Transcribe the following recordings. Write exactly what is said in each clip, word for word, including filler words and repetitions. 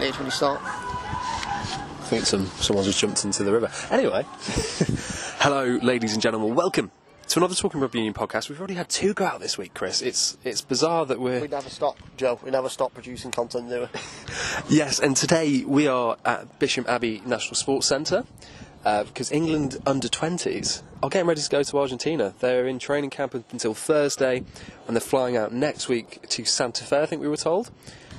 need when you start? I think some someone just jumped into the river. Anyway, hello, ladies and gentlemen. Welcome to another Talking Rugby Union podcast. We've already had two go out this week, Chris. It's it's bizarre that we're... We never stop, Joe. We never stop producing content, do we? Yes, and today we are at Bisham Abbey National Sports Centre uh, because England under twenties are getting ready to go to Argentina. They're in training camp until Thursday, and they're flying out next week to Santa Fe, I think we were told.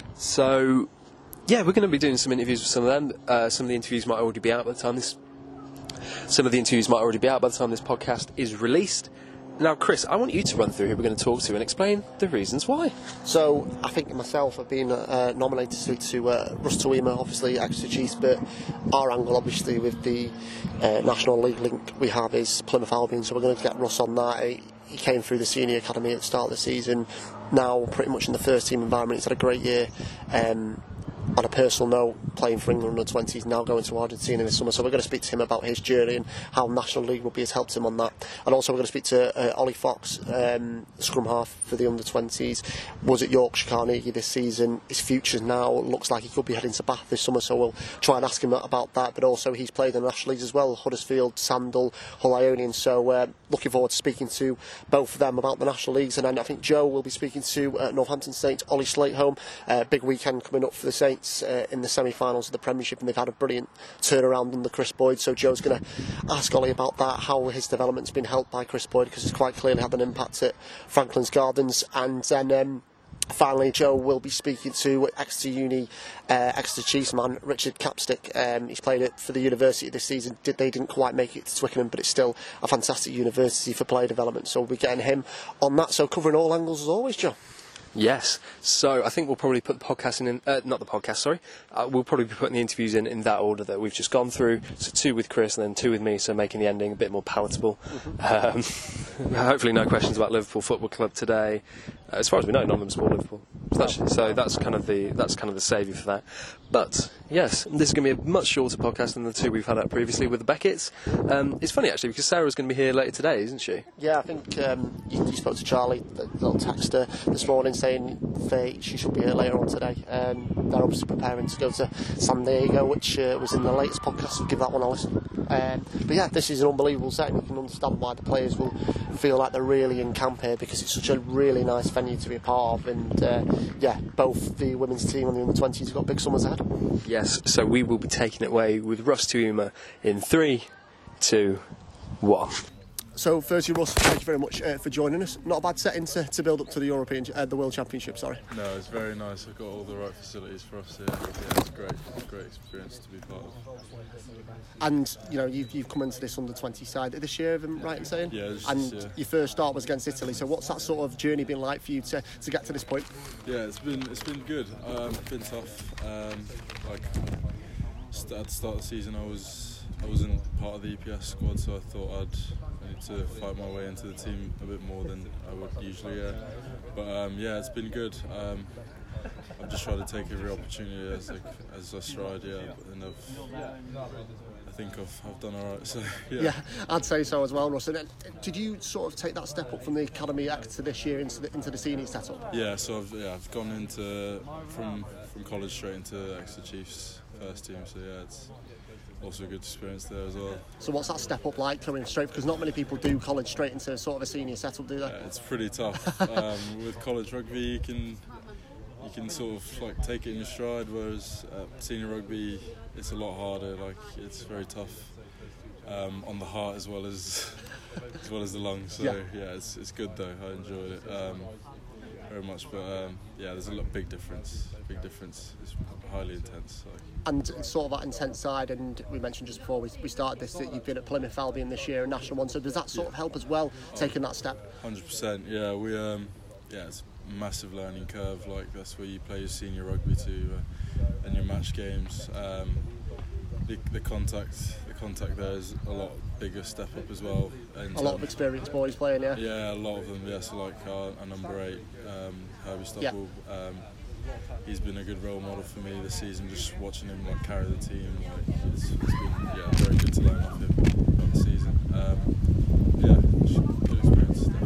So, yeah, we're going to be doing some interviews with some of them. Uh, some of the interviews might already be out by the time this... Some of the interviews might already be out by the time this podcast is released. Now, Chris, I want you to run through who we're going to talk to and explain the reasons why. So, I think myself have been uh, nominated to, to uh, Russ Tuima, obviously Exeter Chiefs, but our angle, obviously, with the uh, National League link we have is Plymouth Albion, so we're going to get Russ on that. He, he came through the senior academy at the start of the season, now pretty much in the first team environment. He's had a great year. Um, on a personal note, playing for England under twenties, now going to Argentina this summer, so we're going to speak to him about his journey and how National League Rugby has helped him on that. And also we're going to speak to uh, Ollie Fox, um, scrum half for the under twenties, was at Yorkshire Carnegie this season. His future now looks like he could be heading to Bath this summer, so we'll try and ask him about that. But also he's played in the National Leagues as well, Huddersfield, Sandal, Hull Ionian, so uh, looking forward to speaking to both of them about the National Leagues. And then I think Joe will be speaking to uh, Northampton Saints, Ollie Slateholme. Uh, big weekend coming up for the Saints Uh, in the semi-finals of the Premiership, and they've had a brilliant turnaround under Chris Boyd, so Joe's going to ask Ollie about that, how his development's been helped by Chris Boyd, because it's quite clearly had an impact at Franklin's Gardens. And then um, finally Joe will be speaking to Exeter Uni uh, Exeter Chiefs man Richard Capstick. Um, he's played it for the university this season. Did, they didn't quite make it to Twickenham, but it's still a fantastic university for player development, so we'll be getting him on that, so covering all angles as always, Joe. Yes, so I think we'll probably put the podcast in, uh, not the podcast, sorry, uh, we'll probably be putting the interviews in in that order that we've just gone through, so two with Chris and then two with me, so making the ending a bit more palatable. Mm-hmm. Um, hopefully no questions about Liverpool Football Club today. Uh, as far as we know, none of them support Liverpool, so that's, so that's kind of the that's kind of the saviour for that. But yes, this is going to be a much shorter podcast than the two we've had out previously with the Becketts. Um, it's funny actually because Sarah's going to be here later today, isn't she? Yeah, I think um, you, you spoke to Charlie, the little texter this morning, saying they, she should be here later on today. Um, they're obviously preparing to go to San Diego, which uh, was in the latest podcast, so give that one a listen. Um, but yeah, this is an unbelievable setting. You can understand why the players will feel like they're really in camp here, because it's such a really nice venue to be a part of. And uh, yeah, both the women's team and the under twenties have got big summers ahead. Yes, so we will be taking it away with Russ Tuima in three, two, one. So, firstly, Russ, thank you very much uh, for joining us. Not a bad setting to, to build up to the European, uh, the World Championship. Sorry. No, it's very nice. I've got all the right facilities for us here. Yeah, it's great, it's a great experience to be part of. And you know, you've, you've come into this under twenty side this year, if I'm right in saying. Yeah. Just, and yeah. your first start was against Italy. So, what's that sort of journey been like for you to, to get to this point? Yeah, it's been it's been good. Um, it's been tough. Um, like at the start of the season, I was I wasn't part of the E P S squad, so I thought I'd. I need to fight my way into the team a bit more than I would usually, yeah. But um, yeah, it's been good. Um, I've just tried to take every opportunity as like, as I stride, yeah. And I've, I think I've, I've done all right. So yeah. Yeah, I'd say so as well, Russ. And did you sort of take that step up from the academy Exeter this year into the into the senior setup? Yeah, so I've yeah I've gone into from from college straight into Exeter Chiefs first team. So yeah, it's also a good experience there as well. So what's that step up like coming straight? Because not many people do college straight into sort of a senior setup, do they? Yeah, it's pretty tough. um, with college rugby, you can you can sort of like take it in your stride, whereas uh, senior rugby, it's a lot harder. Like it's very tough um, on the heart as well as as well as the lungs. So yeah, yeah it's it's good though. I enjoyed it. Um, very much, but um, yeah, there's a lot, big difference. Big difference. It's highly intense. Like. And sort of that intense side, and we mentioned just before we, we started this that you've been at Plymouth Albion this year, a National One. So does that sort yeah. of help as well, taking that step? one hundred percent. Yeah, we um, yeah, it's a massive learning curve. Like that's where you play your senior rugby to, uh, and your match games. Um, the, the contact, the contact there is a lot bigger step up as well. A lot of experienced boys playing, yeah. Yeah, a lot of them. Yeah, so like our, our number eight, um, Herbie Stopple. Yeah. Um, he's been a good role model for me this season. Just watching him like carry the team, like it's, it's been yeah very good to learn off him about the season. Um, yeah, good experience. Definitely. And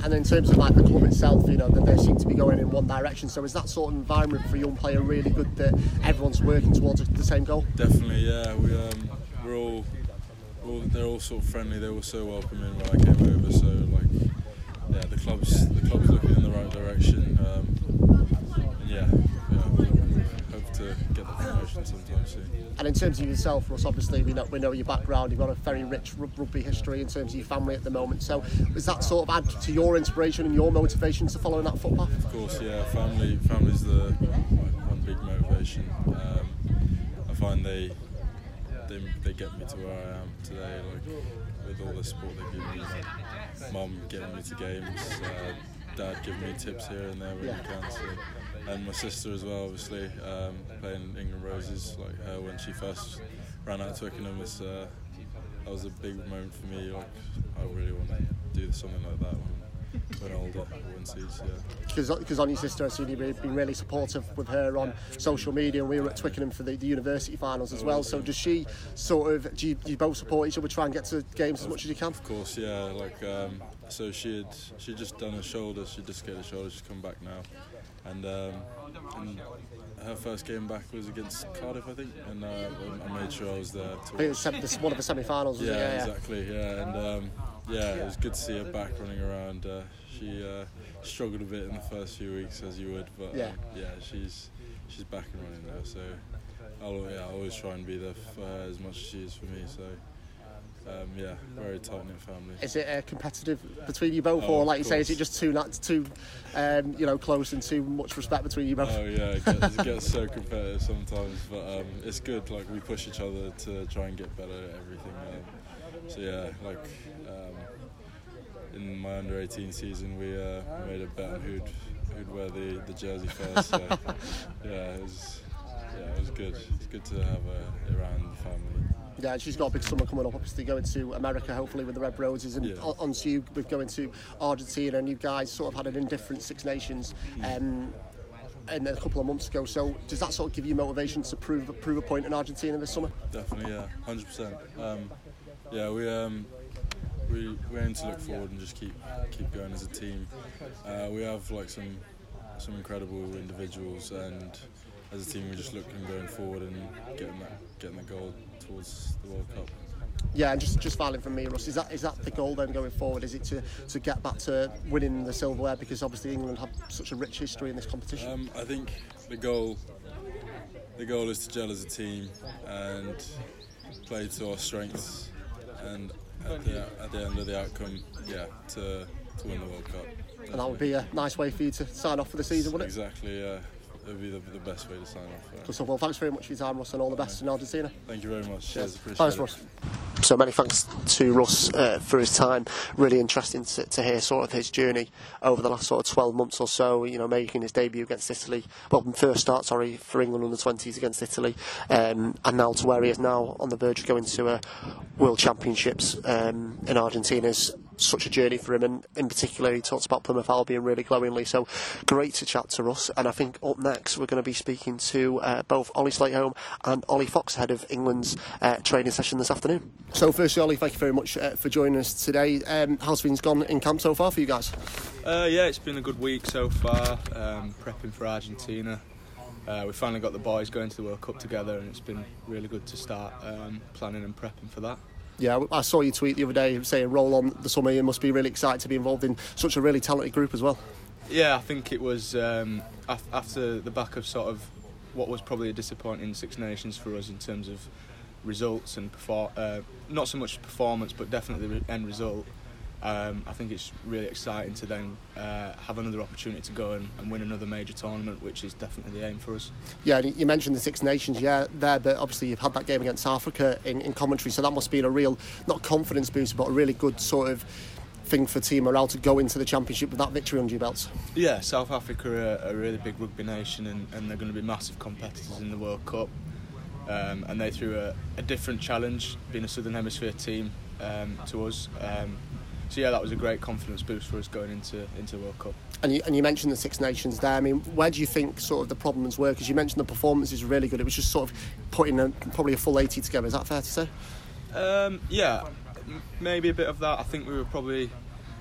and in terms of like the club itself, you know, that they seem to be going in one direction. So is that sort of environment for a young player really good, that everyone's working towards the same goal? Definitely, yeah. We um, we're all, all they're all sort of friendly. They were so welcoming when I came over. So like, yeah, the club's the club's looking in the right direction. Um, and yeah, yeah, we'll, we'll hope to get the promotion sometime soon. And in terms of yourself, Russ, obviously we know, we know your background. You've got a very rich rugby history in terms of your family at the moment. So does that sort of add to your inspiration and your motivation to follow in that footpath? Of course, yeah. Family, family's the like, one big motivation. Um, I find they, they they get me to where I am today. Like with all the support they give me, like, mum getting me to games, uh, dad giving me tips here and there when Yeah. he can. So. And my sister as well, obviously, um, playing England Roses, like her when she first ran out to Twickenham, was, uh, that was a big moment for me. Like, I really want to do something like that when, when older, when sees, yeah. Because on your sister, I've seen you've been really supportive with her on social media. We were at Twickenham for the, the university finals as well. So does she sort of, do you, do you both support each other, try and get to games as much as you can? Of course, yeah. Like, um, so she had she just done her shoulder. She just get her shoulder. She's come back now. And, um, and her first game back was against Cardiff, I think, and uh, I made sure I was there. To I think it was sem- this, one of the semi-finals, yeah, it? Yeah, exactly, yeah, and um, yeah, it was good to see her back running around. Uh, she uh, struggled a bit in the first few weeks, as you would, but yeah, um, yeah she's she's back and running now. So I'll yeah, I always try and be there for her as much as she is for me. So. Um, yeah, very tight-knit family. Is it uh, competitive between you both, oh, or like you course. say, is it just too not too, um, you know, close and too much respect between you both? Oh yeah, it gets, it gets so competitive sometimes, but um, it's good. Like we push each other to try and get better at everything. Um, so yeah, like um, in my under eighteen season, we uh, made a bet on who'd who'd wear the, the jersey first. So yeah, it was yeah, it was good. It's good to have her around the family. Yeah, she's got a big summer coming up, obviously going to America, hopefully with the Red Roses, and yeah. on, on to you with going to Argentina, and you guys sort of had an indifferent Six Nations um, and a couple of months ago. So does that sort of give you motivation to prove prove a point in Argentina this summer? Definitely, yeah, one hundred percent. Um, yeah, we um, we we aim to look forward and just keep keep going as a team. Uh, we have like some some incredible individuals, and as a team we're just looking going forward and getting that getting the goal towards the World Cup. Yeah, and just just finally from me, Russ, is that is that the goal then going forward? Is it to, to get back to winning the silverware, because obviously England have such a rich history in this competition? Um, I think the goal the goal is to gel as a team and play to our strengths, and at the at the end of the outcome, yeah, to to win the World Cup. And that would be a nice way for you to sign off for the season, wouldn't it? Exactly, yeah. It would be the, the best way to sign off. Yeah. Good stuff. Well, thanks very much for your time, Russ, and all the best in Argentina. Thank you very much. Cheers. Appreciate Thanks, it. Russ. So many thanks to Russ uh, for his time. Really interesting to, to hear sort of his journey over the last sort of twelve months or so. You know, making his debut against Italy, well, first start, sorry, for England under twenties against Italy, um, and now to where he is now on the verge of going to a World Championships um, in Argentina. Is such a journey for him, and in particular he talks about Plymouth Albion really glowingly. So great to chat to Russ. And I think up next we're going to be speaking to uh, both Ollie Slateholme and Ollie Fox ahead of England's uh, training session this afternoon. So firstly, Ollie, thank you very much uh, for joining us today. Um, how's things gone in camp so far for you guys? Uh, yeah, it's been a good week so far, um, prepping for Argentina. Uh, we finally got the boys going to the World Cup together, and it's been really good to start um, planning and prepping for that. Yeah, I saw you tweet the other day saying roll on the summer. You must be really excited to be involved in such a really talented group as well. Yeah, I think it was um, af- after the back of sort of what was probably a disappointing Six Nations for us in terms of results and perfor- uh, not so much performance, but definitely the end result. Um, I think it's really exciting to then uh, have another opportunity to go and, and win another major tournament, which is definitely the aim for us. Yeah, and you mentioned the Six Nations, yeah, there, but obviously you've had that game against South Africa in, in Coventry, so that must be a real, not confidence booster, but a really good sort of thing for Team Morale to go into the Championship with that victory under your belts. Yeah, South Africa are a really big rugby nation, and, and they're going to be massive competitors in the World Cup. Um, and they threw a, a different challenge, being a Southern Hemisphere team, um, to us. Um, So yeah, that was a great confidence boost for us going into into the World Cup. And you, and you mentioned the Six Nations there. I mean, where do you think sort of the problems were? Because you mentioned the performance is really good. It was just sort of putting a, probably a full eighty together. Is that fair to say? Um, yeah, m- maybe a bit of that. I think we were probably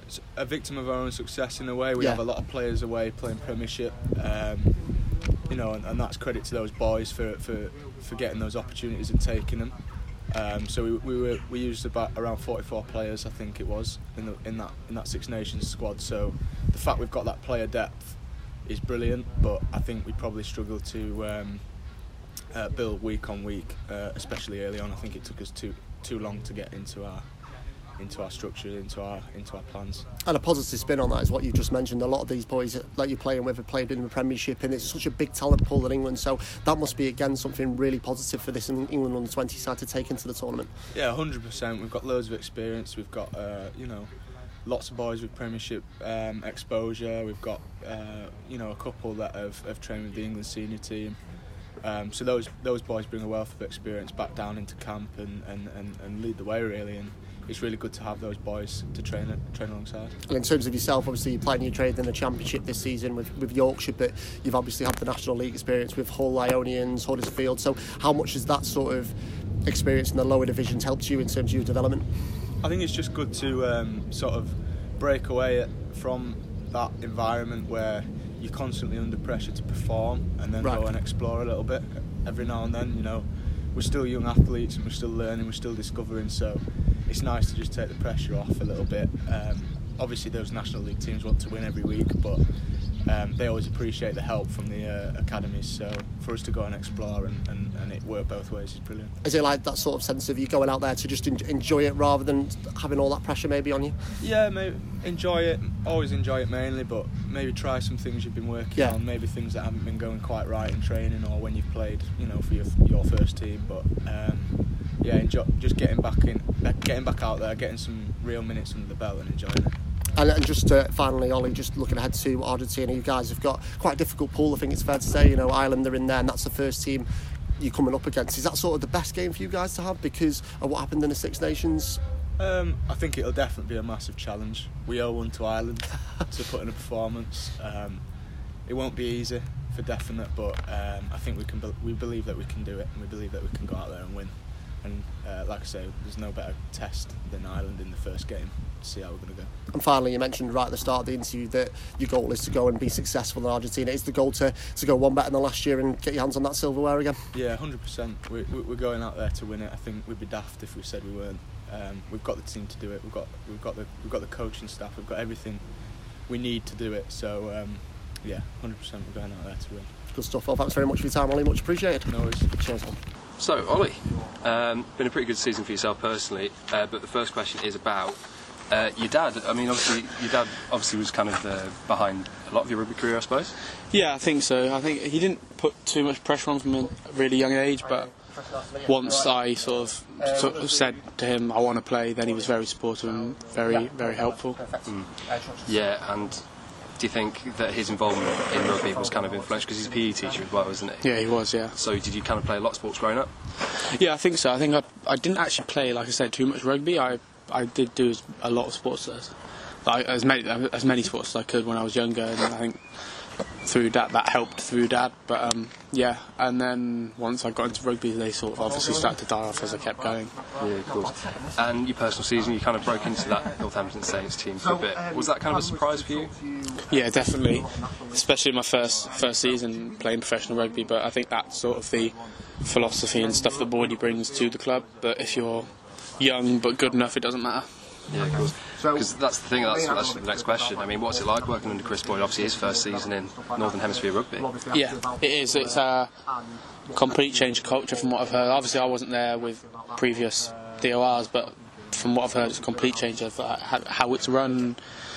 a victim of our own success in a way. We yeah. have a lot of players away playing Premiership, um, you know, and, and that's credit to those boys for, for, for getting those opportunities and taking them. Um, so we we were we used about around forty-four players, I think it was, in the, in that in that Six Nations squad. So the fact we've got that player depth is brilliant, but I think we probably struggle to um, uh, build week on week, uh, especially early on. I think it took us too too long to get into our into our structure, into our into our plans. And a positive spin on that is what you just mentioned. A lot of these boys that you're playing with have played in the Premiership, and it's such a big talent pool in England. So that must be again something really positive for this England under twenty side to take into the tournament. Yeah, one hundred percent. We've got loads of experience. We've got uh, you know, lots of boys with Premiership um, exposure. We've got uh, you know, a couple that have, have trained with the England senior team. Um, so those those boys bring a wealth of experience back down into camp and, and, and, and lead the way really. And it's really good to have those boys to train train alongside. And in terms of yourself, obviously you're playing your trade in the Championship this season with, with Yorkshire, but you've obviously had the National League experience with Hull, Ionians, Huddersfield. So how much has that sort of experience in the lower divisions helped you in terms of your development? I think it's just good to um, sort of break away from that environment where you're constantly under pressure to perform, and then right. go and explore a little bit every now and then. You know, we're still young athletes and we're still learning, we're still discovering, so it's nice to just take the pressure off a little bit. Um, obviously those National League teams want to win every week, but um, they always appreciate the help from the uh, academies, so for us to go and explore and, and, and it work both ways is brilliant. Is it like that sort of sense of you going out there to just enjoy it rather than having all that pressure maybe on you? Yeah, maybe enjoy it, always enjoy it mainly, but maybe try some things you've been working yeah. on, maybe things that haven't been going quite right in training or when you've played, you know, for your, your first team. But um, yeah, enjoy, just getting back in, getting back out there, getting some real minutes under the belt and enjoying it. And, and just uh, finally, Ollie, just looking ahead to Argentina, you guys have got quite a difficult pool, I think it's fair to say. You know, Ireland are in there, and that's the first team you're coming up against. Is that sort of the best game for you guys to have because of what happened in the Six Nations? Um, I think it'll definitely be a massive challenge. We owe one to Ireland to put in a performance. Um, it won't be easy for definite, but um, I think we can. Be- we believe that we can do it, and we believe that we can go out there and win. And uh, like I say, there's no better test than Ireland in the first game to see how we're going to go. And finally, you mentioned right at the start of the interview that your goal is to go and be successful in Argentina. Is the goal to, to go one better than last year and get your hands on that silverware again? Yeah, one hundred percent. We, we're going out there to win it. I think we'd be daft if we said we weren't. Um, we've got the team to do it. We've got we've got the we've got the coaching staff. We've got everything we need to do it. So um, yeah, one hundred percent. We're going out there to win. Good stuff. Well, thanks very much for your time, Ollie. Much appreciated. No worries. Cheers, man. So, Ollie, um, been a pretty good season for yourself personally, uh, but the first question is about uh, your dad. I mean, obviously, your dad obviously was kind of uh, behind a lot of your rugby career, I suppose. Yeah, I think so. I think he didn't put too much pressure on from a really young age, but once I sort of, sort of said to him I want to play, then he was very supportive and very, very helpful. Mm. Yeah, and do you think that his involvement in rugby was kind of influential? Because he's a P E teacher as well, isn't he? Yeah, he was, yeah. So did you kind of play a lot of sports growing up? Yeah, I think so. I think I, I didn't actually play, like I said, too much rugby. I, I did do a lot of sports, like, as many as many sports as I could when I was younger, and I think through that that helped through dad. But um, yeah, and then once I got into rugby, they sort of obviously started to die off as I kept going. Yeah, of course. And your personal season, you kind of broke into that Northampton Saints team for a bit. Was that kind of a surprise for you? Yeah, definitely, especially my first first season playing professional rugby. But I think that's sort of the philosophy and stuff that Bordy brings to the club. But if you're young but good enough, it doesn't matter. Yeah, of course. Because that's the thing, that's, that's the next question. I mean, what's it like working under Chris Boyd? Obviously his first season in Northern Hemisphere rugby. Yeah, it is. It's a complete change of culture from what I've heard. Obviously I wasn't there with previous D O Rs, but from what I've heard it's a complete change of how it's run.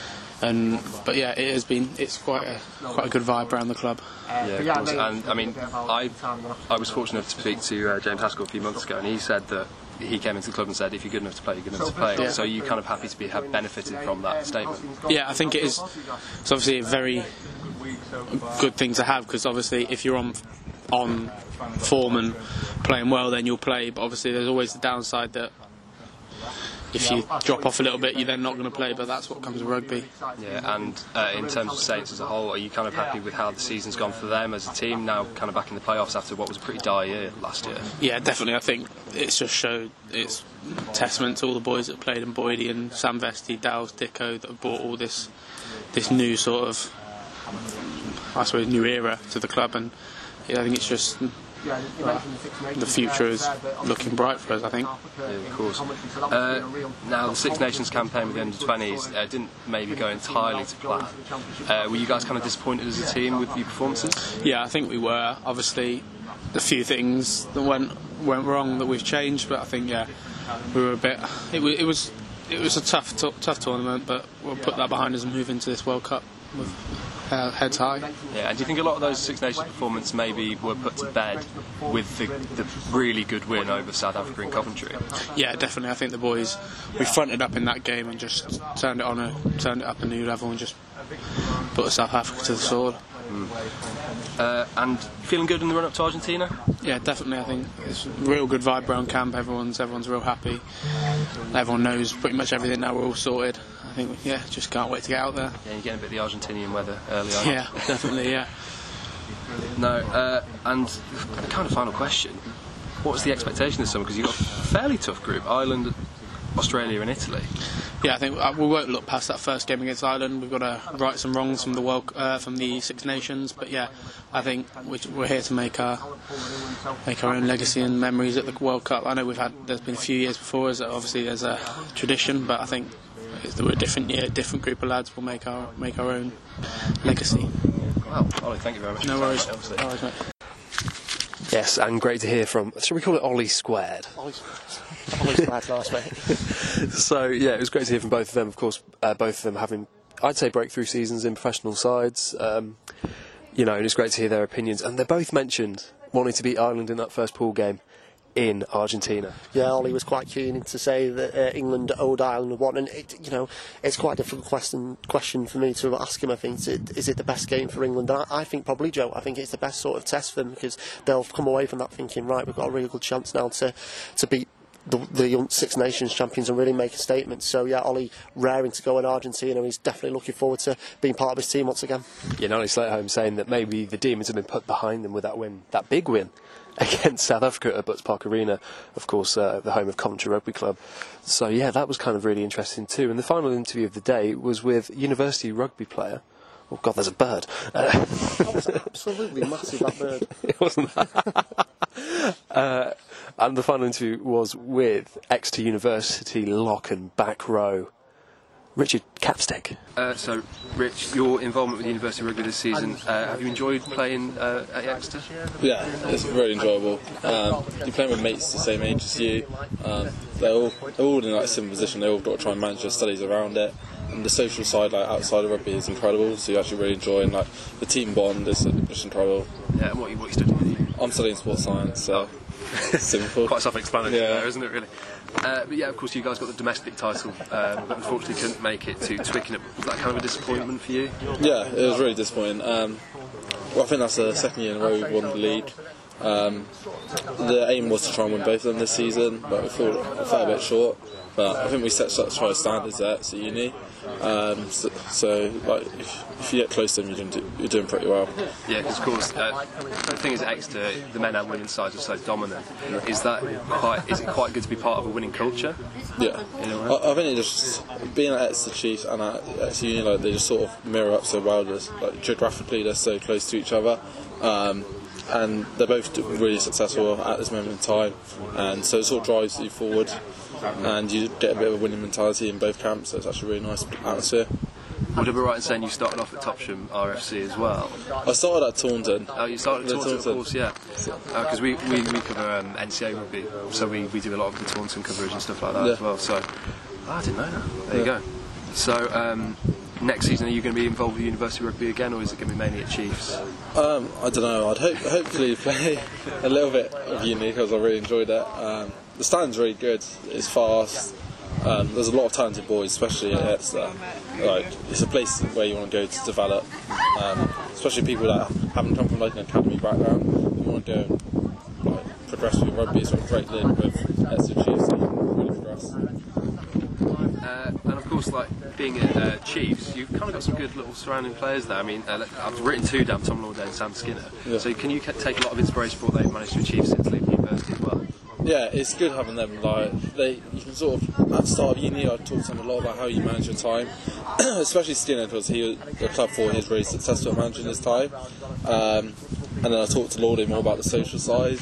And but yeah, it has been. It's quite a quite a good vibe around the club. Yeah, of course. And I mean, I I was fortunate enough to speak to uh, James Haskell a few months ago, and he said that he came into the club and said, if you're good enough to play, you're good enough to play. Yeah. So you're kind of happy to be have benefited from that statement. Yeah, I think it is. It's obviously a very good thing to have, because obviously if you're on on form and playing well, then you'll play. But obviously there's always the downside that if you drop off a little bit, you're then not going to play. But that's what comes with rugby. Yeah, and uh, in terms of Saints as a whole, are you kind of happy with how the season's gone for them as a team now, kind of back in the playoffs after what was a pretty dire year last year? Yeah, definitely. I think it's just showed it's testament to all the boys that played in Boydie and Sam Vesti, Dowles, Dicko that have brought all this this new sort of, I suppose, new era to the club. And yeah, I think it's just uh, the future is looking bright for us, I think. Yeah, of course. Uh, now, the Six Nations campaign with the under twenties uh, didn't maybe go entirely to plan. Uh, were you guys kind of disappointed as a team with your performances? Yeah, I think we were. Obviously, a few things that went went wrong that we've changed, but I think yeah, we were a bit. It, w- it was it was a tough t- tough tournament, but we'll put that behind us and move into this World Cup with uh, heads high. Yeah, and do you think a lot of those Six Nations performances maybe were put to bed with the, the really good win over South Africa in Coventry? Yeah, definitely. I think the boys we fronted up in that game and just turned it on a turned it up a new level and just put South Africa to the sword. Mm. Uh, and feeling good in the run up to Argentina? Yeah, definitely. I think it's a real good vibe around camp. Everyone's everyone's real happy. Everyone knows pretty much everything now. We're all sorted. I think yeah, just can't wait to get out there. Yeah, you're getting a bit of the Argentinian weather early on. Yeah, definitely. Yeah. No, uh, and kind of final question: what's the expectation this summer? Because you've got a fairly tough group: Ireland, Australia, and Italy. Yeah, I think we won't look past that first game against Ireland. We've got to right some wrongs from the World, uh, from the Six Nations. But yeah, I think we're here to make our make our own legacy and memories at the World Cup. I know we've had there's been a few years before us. Obviously, there's a tradition, but I think we're a different year, different group of lads. We'll make our make our own legacy. Well, Ollie, thank you very much. No worries. No worries, mate. Yes, and great to hear from, shall we call it Ollie Squared? Ollie Squared, nice, mate. So, yeah, it was great to hear from both of them. Of course, uh, both of them having, I'd say, breakthrough seasons in professional sides. Um, you know, and it's great to hear their opinions. And they both mentioned wanting to beat Ireland in that first pool game in Argentina. Yeah, Ollie was quite keen to say that uh, England owed Ireland one, and it, you know, it's quite a difficult question question for me to ask him. I think is it, is it the best game for England? And I, I think probably, Joe. I think it's the best sort of test for them because they'll come away from that thinking, right, we've got a really good chance now to to beat the, the Six Nations champions and really make a statement. So yeah, Ollie raring to go in Argentina. He's definitely looking forward to being part of his team once again. Yeah, Nolly Slaterholm saying that maybe the demons have been put behind them with that win, that big win against South Africa at Butts Park Arena, of course, uh, the home of Coventry Rugby Club. So yeah, that was kind of really interesting too. And the final interview of the day was with university rugby player. Oh God, there's a bird. Uh, that was absolutely massive, that bird. It wasn't that. uh, and the final interview was with Exeter University lock and back row Richard Capstick. Uh, so, Rich, your involvement with University Rugby this season, uh, have you enjoyed playing uh, at Exeter? Yeah, it's very enjoyable. Um, you're playing with mates the same age as you. Um, they're all they're all in like, a similar position. They all got to try and manage their studies around it. And the social side, like outside of rugby, is incredible. So you actually really enjoy, and like the team bond is just incredible. Yeah, and what you what you studying? I'm studying sports science, so simple. Quite self-explanatory, yeah. there, isn't it? Really. Uh, but yeah, of course, you guys got the domestic title, um, but unfortunately couldn't make it to Twickenham. Was that kind of a disappointment for you? Yeah, it was really disappointing. Um, well, I think that's the second year in a row we've won the league. Um, the aim was to try and win both of them this season, but we fell a fair bit short. But I think we set such high standards there at uni. Um, so, so like, if, if you get close to them, you're doing, you're doing pretty well. Yeah, because of course, uh, the thing is, at Exeter, the men and women's sides are so dominant. Is that quite? Is it quite good to be part of a winning culture? Yeah, I, I think it just being at Exeter Chiefs and at Exeter Uni, like, they just sort of mirror up so well. Just, like, geographically, they're so close to each other. Um, and they're both really successful at this moment in time, and so it sort of drives you forward, and you get a bit of a winning mentality in both camps, so it's actually a really nice atmosphere. Would I be right in saying you started off at Topsham R F C as well? I started at Taunton. Oh, you started at Taunton, Taunton, of course, yeah. Because uh, we, we, we cover um, N C A rugby, so we, we do a lot of the Taunton coverage and stuff like that yeah. as well. So, oh, I didn't know that. There yeah. you go. So, um, next season, are you going to be involved with University Rugby again, or is it going to be mainly at Chiefs? Um, I don't know. I'd hope, hopefully play a little bit of uni because I really enjoyed it. Um, the stand's really good. It's fast. Um, there's a lot of talented boys, especially at Exeter. Like, it's a place where you want to go to develop, um, especially people that haven't come from like an academy background. You want to go and like, progress with rugby. It's got a great link with Exeter Chiefs, so you can really progress. Uh, and of course, like being at uh, Chiefs, you've kind of got some good little surrounding players there. I mean, uh, I've written two down: Tom Lauday and Sam Skinner. Yeah. So can you take a lot of inspiration for what they've managed to achieve since leaving university as well? Yeah, it's good having them. Like they, you can sort of at the start of uni, I talked to them a lot about how you manage your time, especially Skinner because he was the club for he was really successful at managing his time. Um, and then I talked to Lauday more about the social side,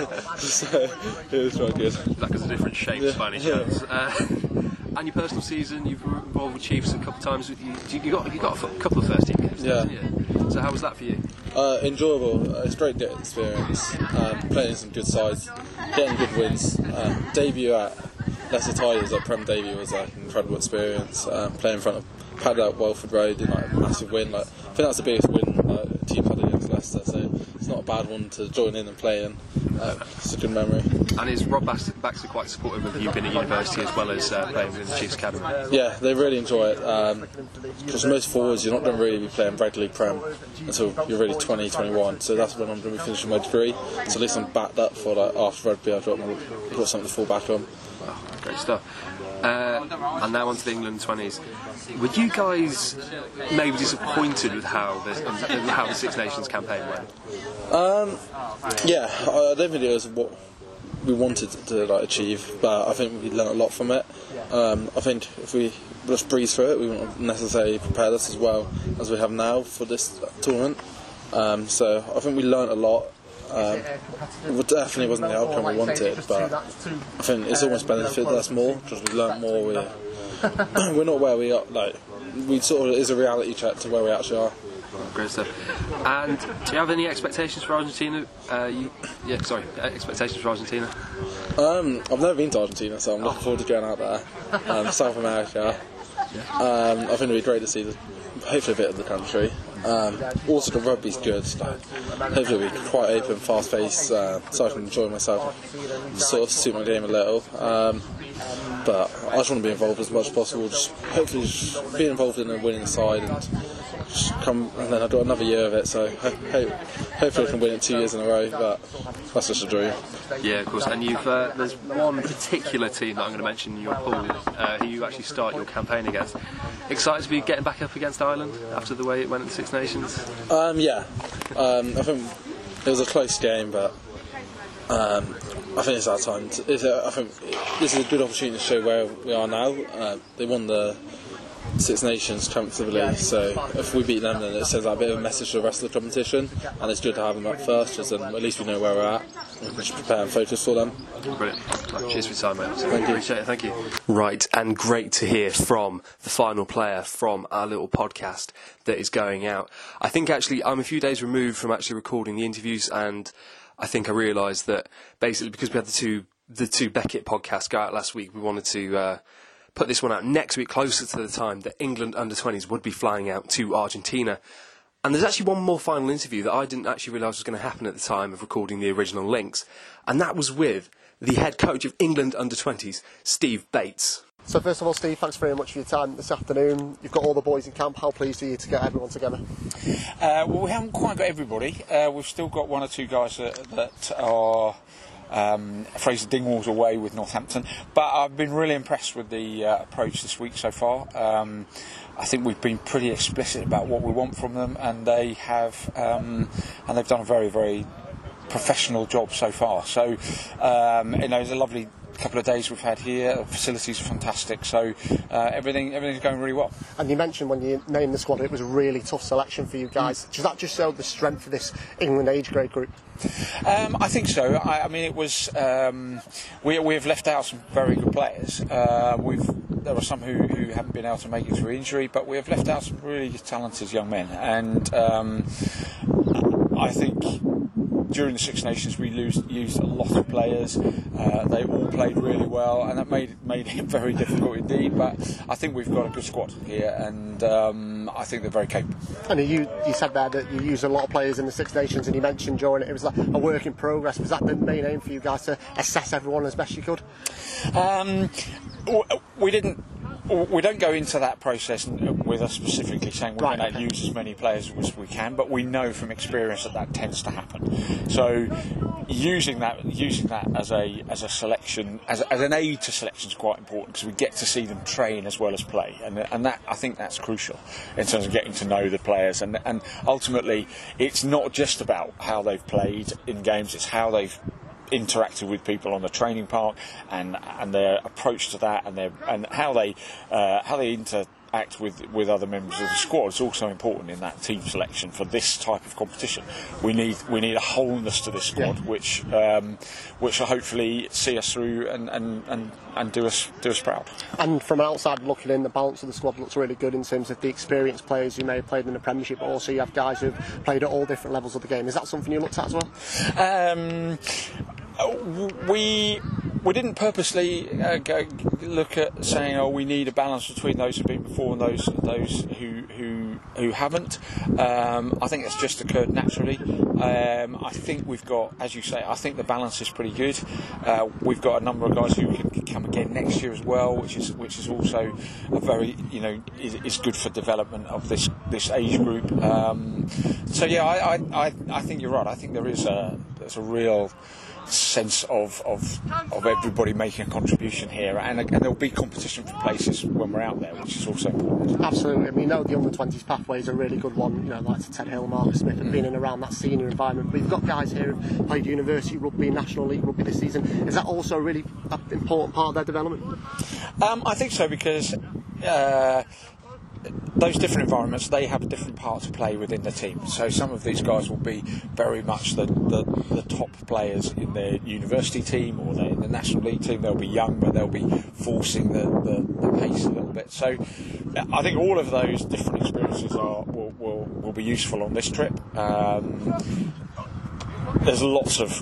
so it was quite good. That was a different shape, Yeah. by any chance. Uh, and your personal season, you've been involved with Chiefs a couple of times. You, you got you got a couple of first team games, Yeah. didn't you? So how was that for you? Uh, enjoyable. Uh, it's great to get experience. Um, playing some good sides, getting good wins. Um, debut at Leicester Tigers at Prem debut was like an incredible experience. Um, playing in front of Paddy at Welford Road, in, like a massive win. Like I think that's the biggest win uh, a team had against Leicester. So it's not a bad one to join in and play in. Uh, it's a good memory. And is Rob Baxter, Baxter quite supportive of you being at university as well as uh, playing in the Chiefs Academy? Yeah, they really enjoy it. Because um, most forwards, you're not going to really be playing regularly Prem until you're really twenty, twenty-one. So that's when I'm going to be finishing my degree. So at least I'm backed up for like after rugby. I've got, I've got something to fall back on. Wow, great stuff. Uh, and now on to the England twenties. Were you guys maybe disappointed with how the, how the Six Nations campaign went? Um, yeah, I don't think it was what we wanted to like, achieve, but I think we learned a lot from it. Um, I think if we just breeze through it, we wouldn't necessarily prepared us as well as we have now for this tournament. Um, so I think we learned a lot. Um, it definitely wasn't the outcome we wanted, but I think it's almost benefited us more because we learnt more. We're, we're not where we are. Like we sort of is a reality check to where we actually are. Great stuff. And do you have any expectations for Argentina? Uh, you, yeah, sorry, expectations for Argentina? Um, I've never been to Argentina, so I'm looking forward to going out there. Um, South America. Um, I think it'd be great to see the, hopefully a bit of the country. Um, also the rugby's good. Like, hopefully it'll be quite open, fast paced, uh, so I can enjoy myself, sort of suit my game a little. Um, but I just want to be involved as much as possible. Just hopefully just be involved in a winning side and just come. And then I've got another year of it, so ho- ho- hopefully I can win it two years in a row. But that's just a dream. Yeah, of course. And you've uh, there's one particular team that I'm going to mention in your pool, uh, who you actually start your campaign against. Excited to be getting back up against Ireland after the way it went at the Six Nations? Um, yeah, um, I think it was a close game, but um, I think it's our time. To, it's a, I think this is a good opportunity to show where we are now. Uh, they won the Six Nations comfortably, so if we beat them, then it sends out a bit of a message to the rest of the competition, and it's good to have them up first, because then at least we know where we're at. We can prepare and focus for them. Brilliant. Right, cheers for your time, mate. Thank you. Appreciate it. Thank you. Right, and great to hear from the final player from our little podcast that is going out. I think actually I'm a few days removed from actually recording the interviews, and I think I realised that basically because we had the two the two Beckett podcasts go out last week, we wanted to uh, put this one out next week, closer to the time that England under twenties would be flying out to Argentina. And there's actually one more final interview that I didn't actually realise was going to happen at the time of recording the original links, and that was with the head coach of England under twenties, Steve Bates. So first of all, Steve, thanks very much for your time this afternoon. You've got all the boys in camp. How pleased are you to get everyone together? Uh, well, we haven't quite got everybody. Uh, we've still got one or two guys that, that are... Um, Fraser Dingwall's away with Northampton, but I've been really impressed with the uh, approach this week so far. Um, I think we've been pretty explicit about what we want from them, and they have, um, and they've done a very, very professional job so far. So, um, you know, it's a lovely couple of days we've had here. The facilities are fantastic, so uh, everything everything's going really well. And you mentioned when you named the squad, it was a really tough selection for you guys. Does that just show the strength of this England age grade group? Um, I think so. I, I mean, it was. Um, we we have left out some very good players. Uh, we've there are some who, who haven't been able to make it through injury, but we have left out some really talented young men. And um, I think during the Six Nations we lose, used a lot of players. Uh, they all played really well, and that made made it very difficult indeed. But I think we've got a good squad here, and um, I think they're very capable. And you you said there that you used a lot of players in the Six Nations, and you mentioned during it it was like a work in progress. Was that the main aim for you guys, to assess everyone as best you could? Um, we didn't we don't go into that process with us specifically saying we're Right, going to okay. use as many players as we can, but we know from experience that that tends to happen. So using that using that as a as a selection as, as an aid to selection is quite important, because we get to see them train as well as play, and and that I think that's crucial in terms of getting to know the players, and and ultimately it's not just about how they've played in games, it's how they've interacted with people on the training park, and and their approach to that, and their and how they uh, how they interact with with other members of the squad is also important in that team selection for this type of competition. We need we need a wholeness to this squad, Yeah. which um, which will hopefully see us through and, and, and, and do us do us proud. And from an outside looking in, the balance of the squad looks really good in terms of the experienced players who may have played in the Premiership, but also you have guys who've played at all different levels of the game. Is that something you looked at as well? Um, we we didn't purposely uh, go, look at saying, oh, we need a balance between those who've been before and those those who who who haven't. Um, I think it's just occurred naturally. Um, I think we've got, as you say, I think the balance is pretty good. Uh, we've got a number of guys who can come again next year as well, which is which is also a very, you know, is, is good for development of this this age group. Um, so yeah, I, I I I think you're right. I think there is a there's a real sense of, of of everybody making a contribution here, and, and there'll be competition for places when we're out there, which is also important. Absolutely. I mean, you know, the under twenties pathway is a really good one. You know, like Ted Hill, Marcus Smith have been in around that senior environment. But you've got guys here who've played university rugby, National League rugby this season. Is that also a really uh, important part of their development? Um, I think so, because Uh, those different environments, they have a different part to play within the team. So some of these guys will be very much the, the, the top players in their university team or their, the National League team. They'll be young, but they'll be forcing the, the, the pace a little bit. So I think all of those different experiences are will, will, will be useful on this trip. Um, there's lots of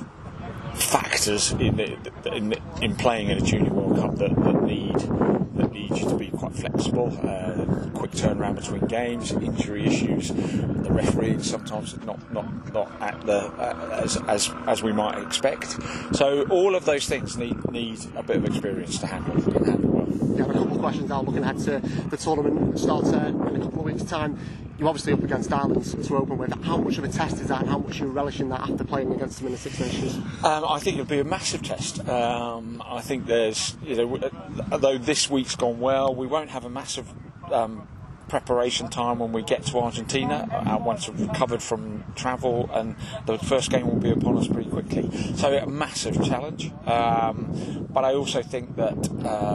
factors in, the, in, in playing in a Junior World Cup that, that need that need you to be quite flexible. Uh, quick turnaround between games, injury issues, the refereeing sometimes not not not at the uh, as as as we might expect. So all of those things need need a bit of experience to handle and handle well. You have a couple of questions now looking ahead to the tournament starts uh, in a couple of weeks' time. You're obviously up against Ireland to open with. How much of a test is that, and how much are you relishing that after playing against them in the Six Nations? Um, I think it'll be a massive test. Um, I think there's, you know, although this week's gone well, we won't have a massive um, preparation time when we get to Argentina, uh, once we've recovered from travel, and the first game will be upon us pretty quickly. So a massive challenge. Um, but I also think that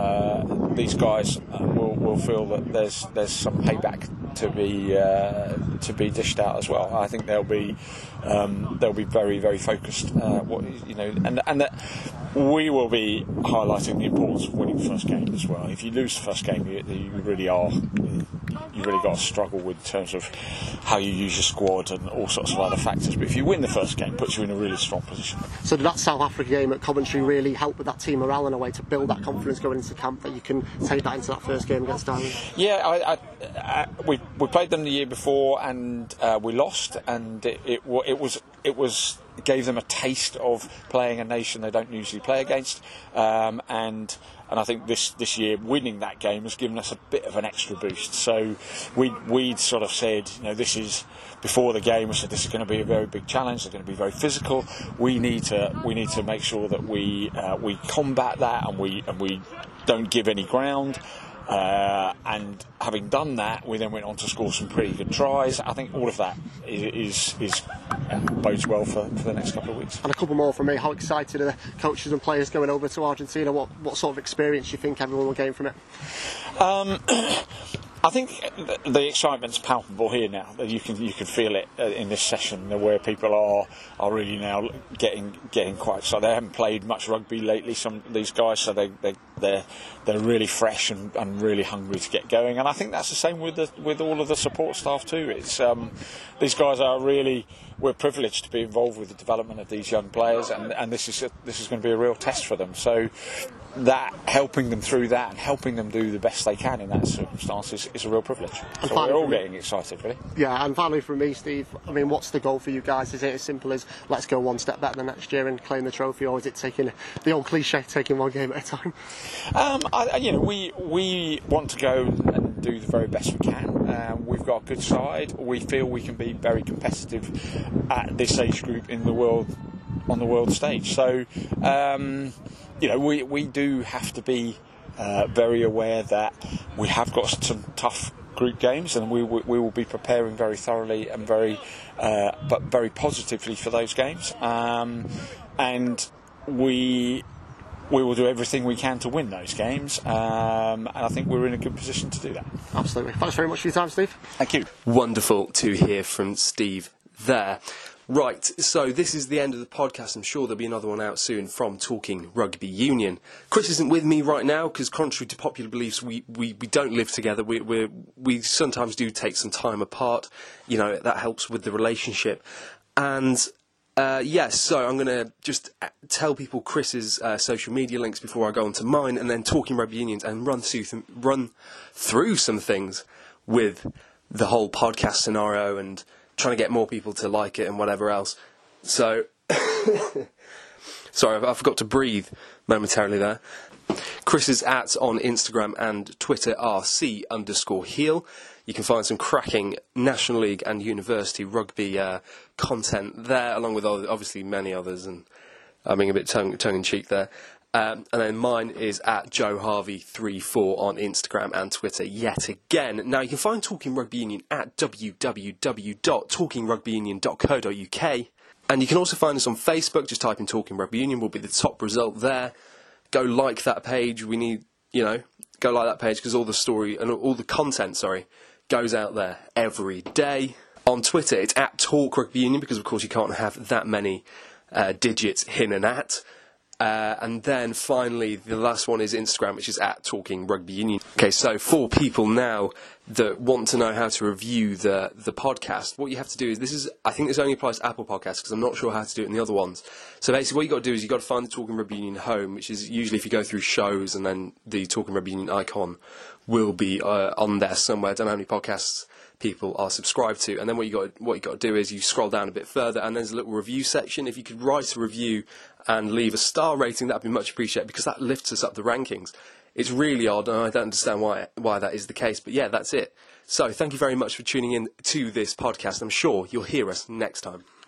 uh, these guys uh, will, will feel that there's there's some payback to be uh, to be dished out as well. I think they'll be um, they'll be very very focused. Uh, what you know, and and that we will be highlighting the importance of winning the first game as well. If you lose the first game, you, you really are. You've really got to struggle with in terms of how you use your squad and all sorts of other factors. But if you win the first game, it puts you in a really strong position. So did that South Africa game at Coventry really help with that team morale in a way to build that confidence going into camp that you can take that into that first game against Ireland? Yeah, I, I, I, we we played them the year before and uh, we lost, and it, it it was it was it gave them a taste of playing a nation they don't usually play against, um, and. And I think this, this year winning that game has given us a bit of an extra boost. So we we'd sort of said, you know, this is before the game. We said this is going to be a very big challenge. They're going to be very physical. We need to we need to make sure that we uh, we combat that and we and we don't give any ground. Uh, and having done that, we then went on to score some pretty good tries. I think all of that is, is, is uh, bodes well for, for the next couple of weeks. And a couple more from me. How excited are the coaches and players going over to Argentina? What what sort of experience do you think everyone will gain from it? Um, I think the excitement's palpable here now. You can you can feel it in this session where people are are really now getting getting quite excited. They haven't played much rugby lately, some of these guys, so they they they're they're really fresh and, and really hungry to get going. And I think that's the same with the, with all of the support staff too. It's um, these guys are really. We're privileged to be involved with the development of these young players, and, and this is a, this is going to be a real test for them. So that helping them through that and helping them do the best they can in that circumstance is, is a real privilege. So we're all getting excited, really. Yeah, and finally from me, Steve, I mean, what's the goal for you guys? Is it as simple as let's go one step better than next year and claim the trophy, or is it taking the old cliche, taking one game at a time? Um, I, you know, we we want to go and do the very best we can. Um, we've got a good side. We feel we can be very competitive at this age group in the world, on the world stage. So, um, you know, we we do have to be uh, very aware that we have got some tough group games, and we we will be preparing very thoroughly and very, uh, but very positively for those games. Um, and we. We will do everything we can to win those games, um, and I think we're in a good position to do that. Absolutely. Thanks very much for your time, Steve. Thank you. Wonderful to hear from Steve there. Right, so this is the end of the podcast. I'm sure there'll be another one out soon from Talking Rugby Union. Chris isn't with me right now because, contrary to popular beliefs, we, we, we don't live together. We we we sometimes do take some time apart. You know, that helps with the relationship. And Uh, yes, so I'm going to just tell people Chris's uh, social media links before I go on to mine, and then Talking Rugby Unions, and run through th- run through some things with the whole podcast scenario and trying to get more people to like it and whatever else. So, sorry, I forgot to breathe momentarily there. Chris's at on Instagram and Twitter are C underscore heel. You can find some cracking National League and University rugby uh, content there, along with other, obviously many others, and I'm being a bit tongue, tongue-in-cheek there. Um, and then mine is at Joe Harvey thirty-four on Instagram and Twitter yet again. Now, you can find Talking Rugby Union at w w w dot talking rugby union dot co dot u k. And you can also find us on Facebook. Just type in Talking Rugby Union, will be the top result there. Go like that page. We need, you know, go like that page because all the story and all the content, sorry, goes out there every day. On Twitter, it's at Talk Rugby Union because, of course, you can't have that many uh, digits in and at. Uh, and then finally, the last one is Instagram, which is at Talking Rugby Union. Okay, so for people now that want to know how to review the the podcast, what you have to do is, this is, I think this only applies to Apple Podcasts because I'm not sure how to do it in the other ones. So basically what you've got to do is you've got to find the Talking Rugby Union home, which is usually if you go through shows, and then the Talking Rugby Union icon will be uh, on there somewhere. I don't know how many podcasts people are subscribed to, and then what you got what you got to do is you scroll down a bit further, and there's a little review section. If you could write a review and leave a star rating, that'd be much appreciated because that lifts us up the rankings. It's really odd, and I don't understand why why that is the case, but yeah, that's it. So thank you very much for tuning in to this podcast. I'm sure you'll hear us next time.